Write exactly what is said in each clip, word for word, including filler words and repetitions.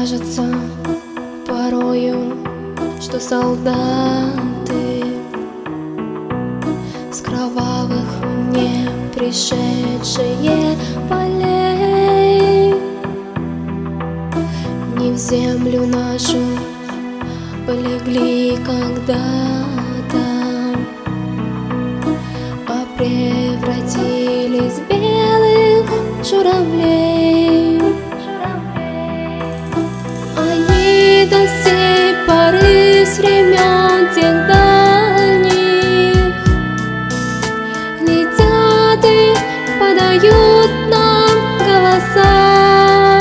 кажется порою, что солдаты с кровавых не пришедшие полей не в землю нашу полегли когда-то, а превратились в белых журавлей. Они до сей поры с времен тех дальних летят и подают нам голоса.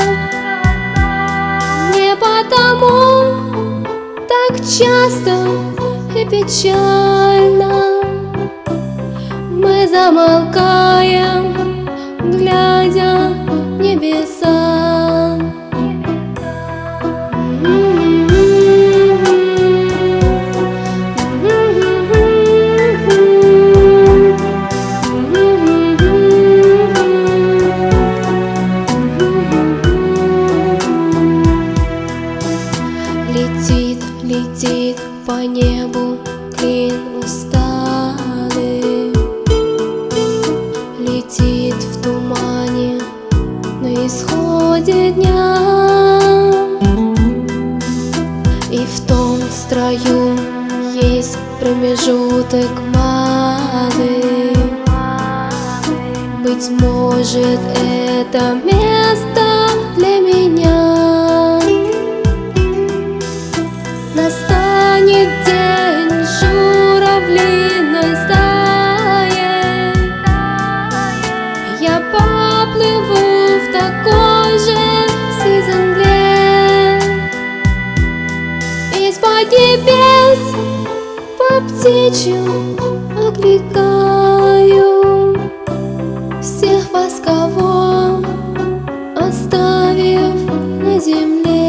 Не потому так часто и печально мы замолкаем, глядя в небеса. Летит, летит по небу клин усталый, летит в тумане на исходе дня. И в том строю есть промежуток малый. Быть может, это место для меня. Настанет день журавлиной стаи, я поплыву в такой же сиземле. Из-под небес по птичью окликаю всех вас, кого оставив на земле.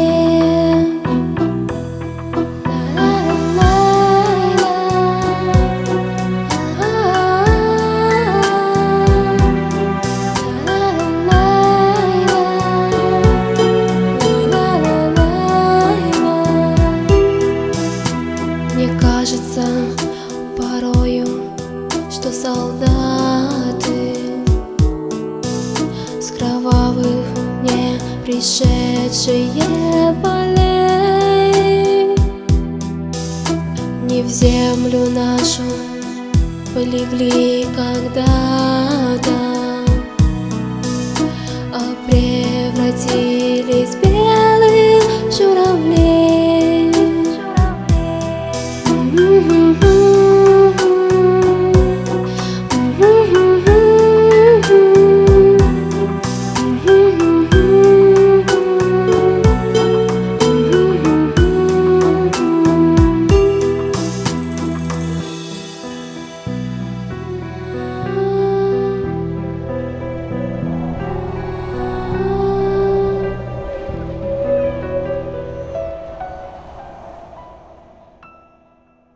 Мне кажется порою, что солдаты с кровавых не пришедшие полей не в землю нашу полегли когда-то, а